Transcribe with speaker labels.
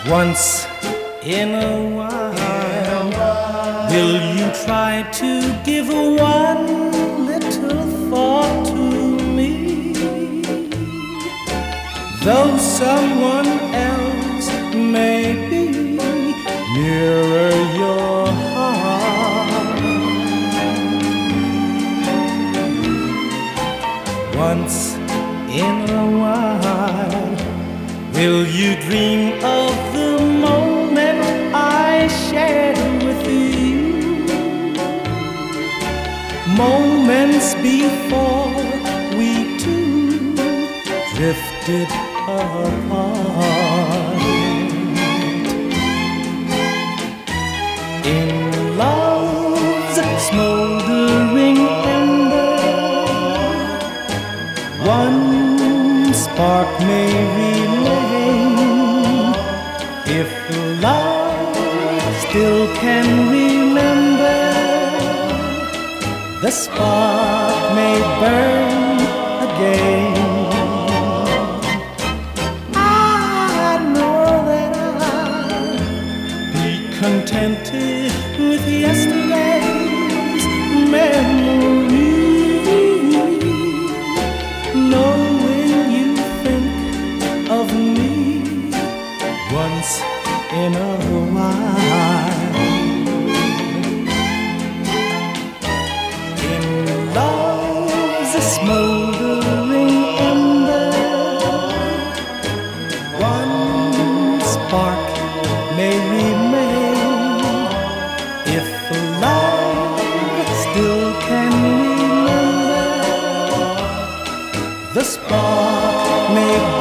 Speaker 1: Once in a while, will you try to give one little thought to me? Though someone else may be nearer your heart. Once in a while, will you dream of the moment I shared with you? Moments before we two drifted apart. In love's smoldering ember, one spark may remain. If love still can remember, the spark may burn again. I know that I'll be contented with yesterday's memory, knowing you think of me once in a while. In love's smoldering ember, one spark may remain. If love still can remember, the spark may